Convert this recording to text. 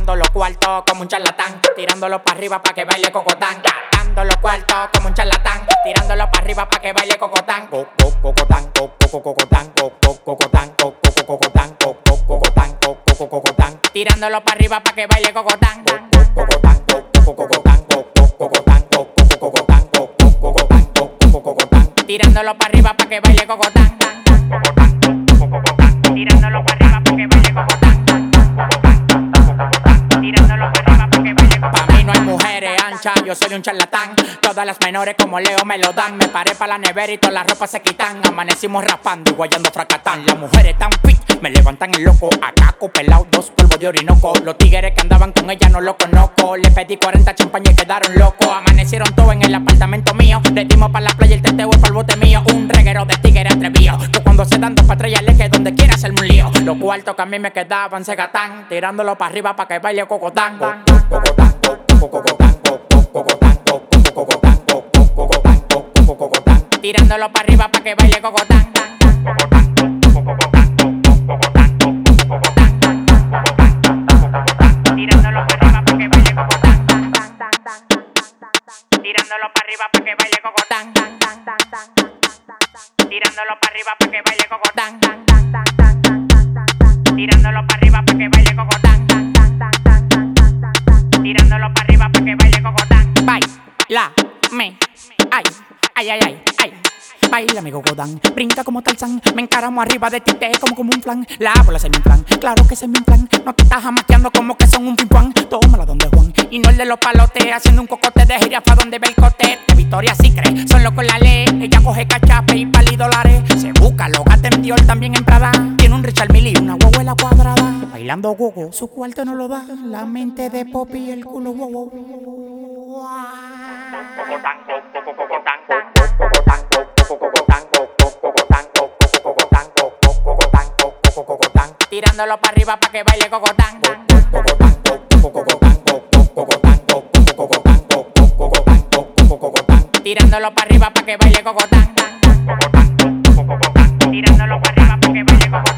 Gastando los cuartos como un charlatán, tirándolo para arriba pa' que baile cocotán. Gastando los cuartos como un charlatán, tirándolo para arriba pa' que baile cocotán. Cocotán, cocotán, cocotán, cocotán, cocotán. Tirándolo para arriba pa' que baile cocotán. Cocotán, cocotán, cocotán, cocotán, cocotán. Tirándolo para arriba pa' que baile cocotán. Tirándolo para arriba pa' que baile cocotán. Tirándolo para arriba pa' que baile cocotán. Pa' mí no hay mujeres anchas, yo soy un charlatán. Todas las menores como Leo me lo dan. Me paré pa' la nevera y todas las ropas se quitan. Amanecimos raspando y guayando fracatán. Las mujeres tan fit, me levantan el loco. Acaco, pelao, 2 polvos de orinoco. Los tigres que andaban con ella no los conozco. Le pedí 40 champañas y quedaron locos. Amanecieron todos en el apartamento mío. Le dimos pa' la playa, el teteo es pa'l bote mío. Un reguero de tigres atrevido, que cuando se dan 2 patrullas le que donde quiera hacerme un lío. Los cuartos que a mí me quedaban se gatán, tirándolo pa' arriba pa' que baile cocotán. Cocotán, cocotán, cocotán, cocotán, cocotán. Tirándolo pa' arriba pa' que baile cocotán. Tirándolo pa' arriba pa' que baile cocotán. Tirándolo pa' arriba pa' que baile cocotán. Tirándolo pa' arriba pa' que baile cocotán. Tirándolo pa' arriba pa' que baile cocotán. Tirándolo pa' arriba pa' que baile cocotán. Baila, me, ay, ay, ay, ay, ay. Baila mi cocotán, brinca como Tarzán. Me encaramo arriba de ti, te como un flan. La bola se me inflan, claro que se me inflan. No te estás jamaqueando como que son un pimpán. Tómala donde Juan, y no el de los palotes. Haciendo un cocote de jirafa donde ve el cote. De Victoria sí cree, son locos la ley. Ella coge cachape y pali dólares. Se busca, lo gata en Dior, también en Prada. Tiene un Richard Mille y una guaguela cuadrada. Bailando gogo, su cuarto no lo da. La mente de Poppy y el culo wow, wow. Cocotán, cocotán, cocotán. Tirándolo pa' arriba pa' que baile cocotán. Tirándolo pa' arriba pa' que baile cocotán. Tirándolo pa' arriba pa' que baile cocotán.